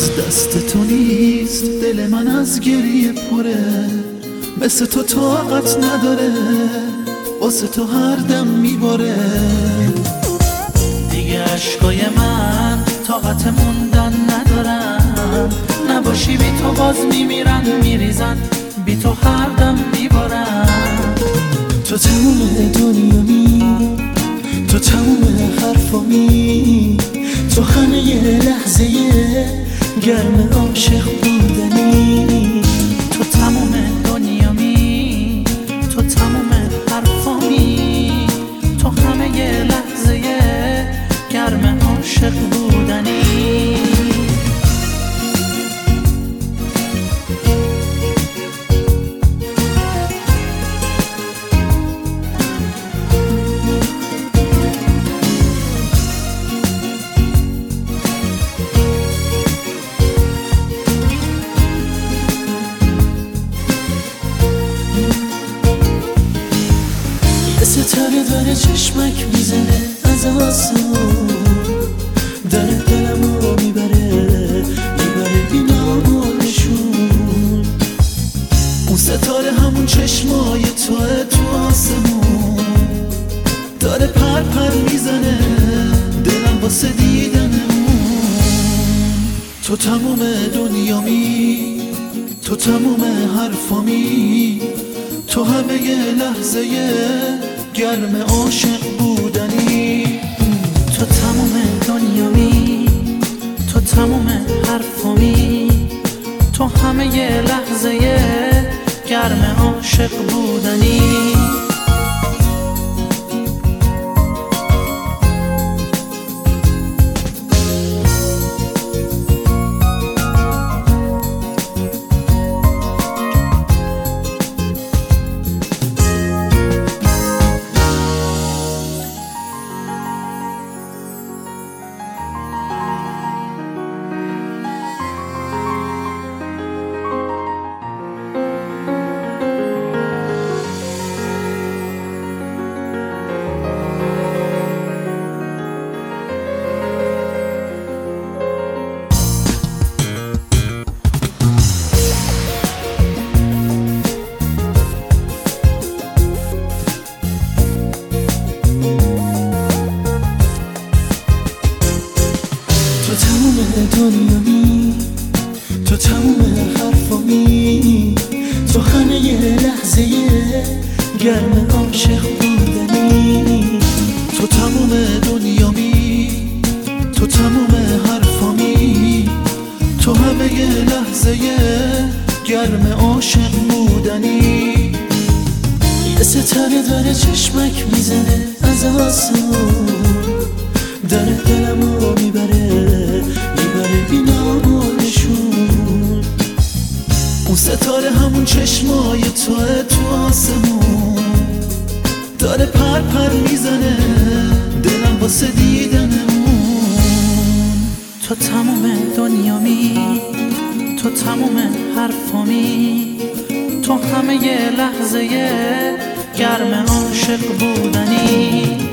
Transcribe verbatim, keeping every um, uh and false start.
دست تو نیست دل من از گریه پره، مثل تو طاقت نداره واسه تو هر دم میباره. دیگه عشقای من طاقت موندن ندارن، نباشی بی تو باز میمیرن میریزن، بی تو هر دم میبارن. تو تموم دنیامی، تو تموم حرفامی، تو همه یه لحظه گرم عاشق بودنی. تو تموم دنیامی، تو تموم حرفامی، تو همه یه لحظه گرم عاشق بودنی. ستاره داره چشمک میزنه از آسمون، داره دلمو میبره میبره بینامونشون. اون ستاره همون چشمای توه تو آسمون، داره پر پر میزنه دلم واسه دیدنمون. تو تموم دنیامی، تو تموم حرفامی، تو همه یه لحظه گرم عاشق بودنی. تو تموم دنیامی، تو تموم حرفامی، تو همه یه لحظه گرم عاشق بودنی. تو تموم دنیامی، تو تموم حرفامی، تو همه یه لحظه گرم عاشق بودنی. تو تموم دنیامی، تو تموم حرفامی، تو همه یه لحظه گرم عاشق بودنی. یه ستاره داره چشمک میزنه از آسمون، داره دلمو میبره میبره بینامونشون. اون ستاره همون چشمای توه تو آسمون، داره پر پر میزنه دلم واسه دیدنمون. تو تموم دنیامی، تو تموم حرفامی، تو همه یه لحظه گرم عاشق بودنی.